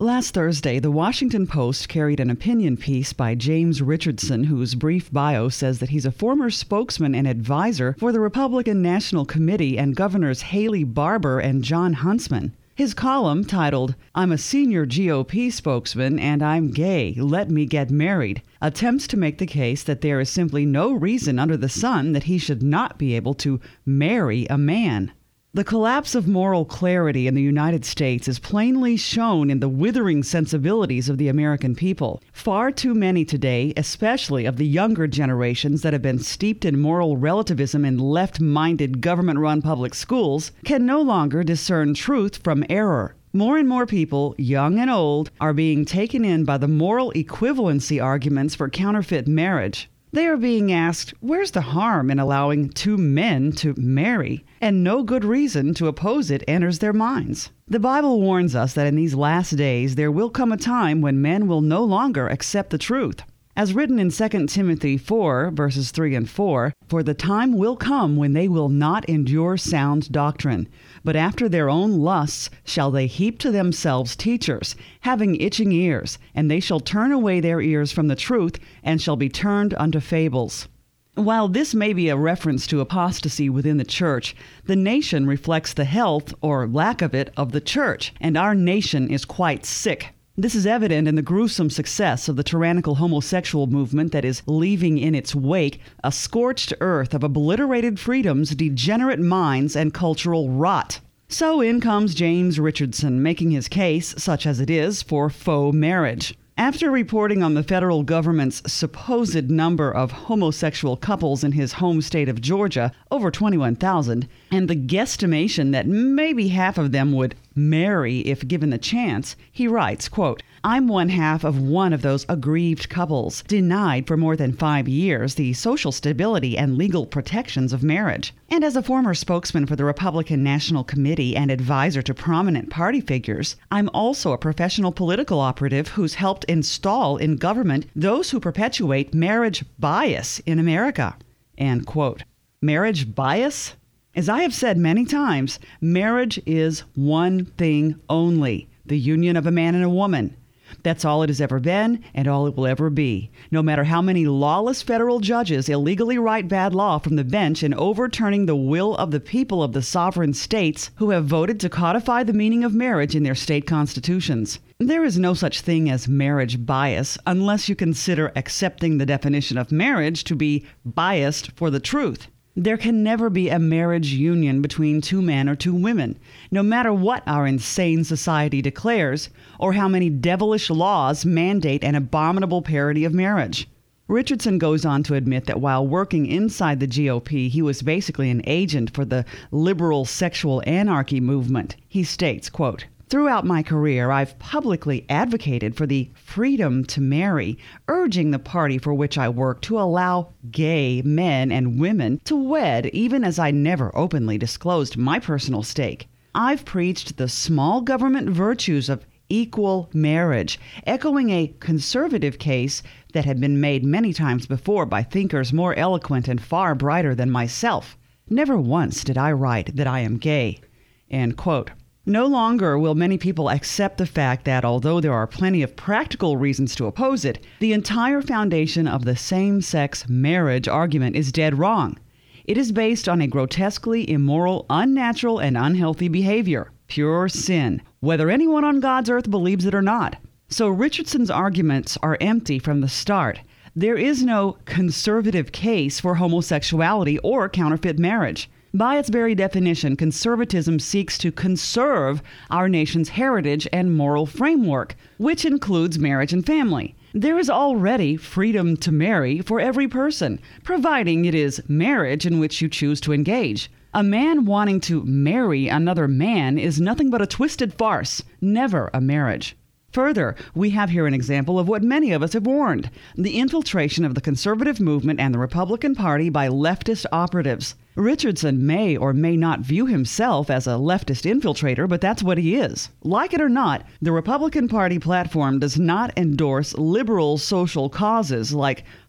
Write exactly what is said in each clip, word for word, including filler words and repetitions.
Last Thursday, the Washington Post carried an opinion piece by James Richardson, whose brief bio says that he's a former spokesman and advisor for the Republican National Committee and Governors Haley Barbour and Jon Huntsman. His column, titled, "I'm a senior G O P spokesman and I'm gay, let me get married," attempts to make the case that there is simply no reason under the sun that he should not be able to marry a man. The collapse of moral clarity in the United States is plainly shown in the withering sensibilities of the American people. Far too many today, especially of the younger generations that have been steeped in moral relativism in left-minded government-run public schools, can no longer discern truth from error. More and more people, young and old, are being taken in by the moral equivalency arguments for counterfeit marriage. They are being asked, where's the harm in allowing two men to marry? And no good reason to oppose it enters their minds. The Bible warns us that in these last days there will come a time when men will no longer accept the truth. As written in Second Timothy four, verses three and four, "For the time will come when they will not endure sound doctrine, but after their own lusts shall they heap to themselves teachers, having itching ears, and they shall turn away their ears from the truth, and shall be turned unto fables." While this may be a reference to apostasy within the church, the nation reflects the health, or lack of it, of the church, and our nation is quite sick. This is evident in the gruesome success of the tyrannical homosexual movement that is leaving in its wake a scorched earth of obliterated freedoms, degenerate minds, and cultural rot. So in comes James Richardson, making his case, such as it is, for faux marriage. After reporting on the federal government's supposed number of homosexual couples in his home state of Georgia, over twenty-one thousand, and the guesstimation that maybe half of them would marry if given the chance, he writes, quote, "I'm one half of one of those aggrieved couples, denied for more than five years the social stability and legal protections of marriage. And as a former spokesman for the Republican National Committee and advisor to prominent party figures, I'm also a professional political operative who's helped install in government those who perpetuate marriage bias in America." End quote. Marriage bias? As I have said many times, marriage is one thing only, the union of a man and a woman. That's all it has ever been and all it will ever be, no matter how many lawless federal judges illegally write bad law from the bench in overturning the will of the people of the sovereign states who have voted to codify the meaning of marriage in their state constitutions. There is no such thing as marriage bias unless you consider accepting the definition of marriage to be biased for the truth. There can never be a marriage union between two men or two women, no matter what our insane society declares or how many devilish laws mandate an abominable parody of marriage. Richardson goes on to admit that while working inside the G O P, he was basically an agent for the liberal sexual anarchy movement. He states, quote, "Throughout my career, I've publicly advocated for the freedom to marry, urging the party for which I work to allow gay men and women to wed, even as I never openly disclosed my personal stake. I've preached the small government virtues of equal marriage, echoing a conservative case that had been made many times before by thinkers more eloquent and far brighter than myself. Never once did I write that I am gay." End quote. No longer will many people accept the fact that, although there are plenty of practical reasons to oppose it, the entire foundation of the same-sex marriage argument is dead wrong. It is based on a grotesquely immoral, unnatural, and unhealthy behavior, pure sin, whether anyone on God's earth believes it or not. So Richardson's arguments are empty from the start. There is no conservative case for homosexuality or counterfeit marriage. By its very definition, conservatism seeks to conserve our nation's heritage and moral framework, which includes marriage and family. There is already freedom to marry for every person, providing it is marriage in which you choose to engage. A man wanting to marry another man is nothing but a twisted farce, never a marriage. Further, we have here an example of what many of us have warned, the infiltration of the conservative movement and the Republican Party by leftist operatives. Richardson may or may not view himself as a leftist infiltrator, but that's what he is. Like it or not, the Republican Party platform does not endorse liberal social causes like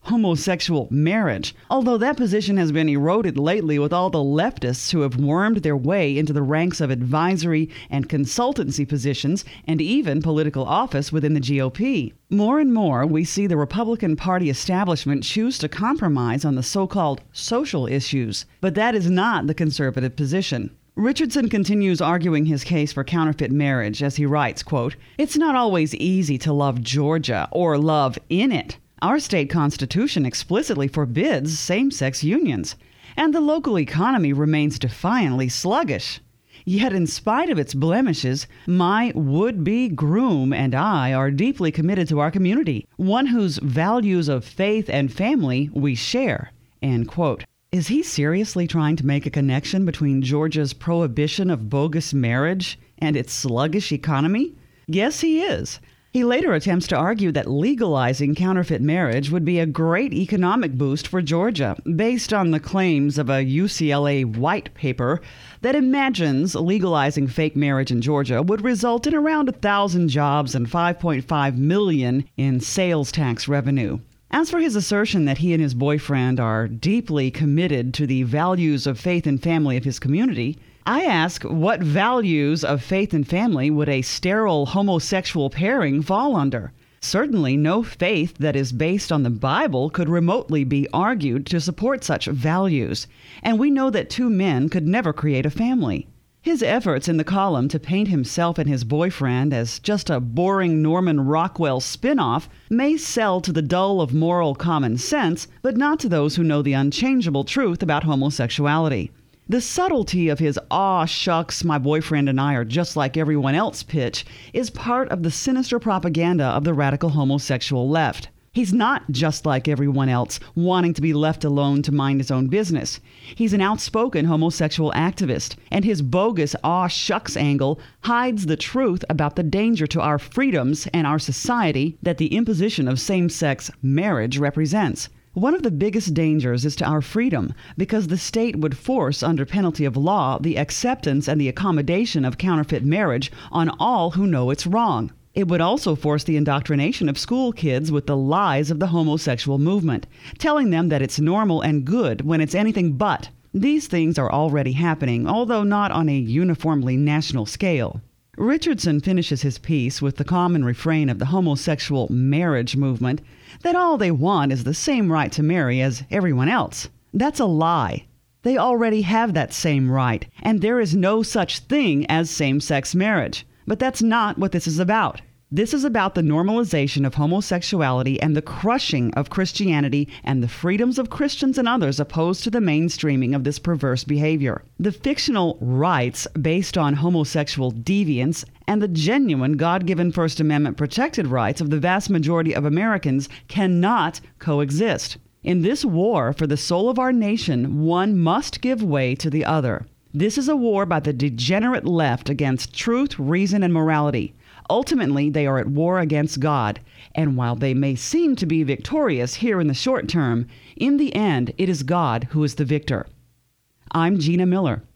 homosexual marriage, although that position has been eroded lately with all the leftists who have wormed their way into the ranks of advisory and consultancy positions and even political office within the G O P. More and more, we see the Republican Party establishment choose to compromise on the so-called social issues, but that is not the conservative position. Richardson continues arguing his case for counterfeit marriage as he writes, quote, "It's not always easy to love Georgia or love in it. Our state constitution explicitly forbids same-sex unions, and the local economy remains defiantly sluggish. Yet in spite of its blemishes, my would-be groom and I are deeply committed to our community, one whose values of faith and family we share." End quote. Is he seriously trying to make a connection between Georgia's prohibition of bogus marriage and its sluggish economy? Yes, he is. He later attempts to argue that legalizing counterfeit marriage would be a great economic boost for Georgia, based on the claims of a U C L A white paper that imagines legalizing fake marriage in Georgia would result in around one thousand jobs and five point five million dollars in sales tax revenue. As for his assertion that he and his boyfriend are deeply committed to the values of faith and family of his community, I ask, what values of faith and family would a sterile homosexual pairing fall under? Certainly no faith that is based on the Bible could remotely be argued to support such values, and we know that two men could never create a family. His efforts in the column to paint himself and his boyfriend as just a boring Norman Rockwell spin-off may sell to the dull of moral common sense, but not to those who know the unchangeable truth about homosexuality. The subtlety of his "aw shucks, my boyfriend and I are just like everyone else" pitch is part of the sinister propaganda of the radical homosexual left. He's not just like everyone else, wanting to be left alone to mind his own business. He's an outspoken homosexual activist, and his bogus "aw shucks" angle hides the truth about the danger to our freedoms and our society that the imposition of same-sex marriage represents. One of the biggest dangers is to our freedom, because the state would force, under penalty of law, the acceptance and the accommodation of counterfeit marriage on all who know it's wrong. It would also force the indoctrination of school kids with the lies of the homosexual movement, telling them that it's normal and good when it's anything but. These things are already happening, although not on a uniformly national scale. Richardson finishes his piece with the common refrain of the homosexual marriage movement that all they want is the same right to marry as everyone else. That's a lie. They already have that same right, and there is no such thing as same-sex marriage. But that's not what this is about. This is about the normalization of homosexuality and the crushing of Christianity and the freedoms of Christians and others opposed to the mainstreaming of this perverse behavior. The fictional rights based on homosexual deviance and the genuine God-given First Amendment protected rights of the vast majority of Americans cannot coexist. In this war for the soul of our nation, one must give way to the other. This is a war by the degenerate left against truth, reason, and morality. Ultimately, they are at war against God, and while they may seem to be victorious here in the short term, in the end, it is God who is the victor. I'm Gina Miller.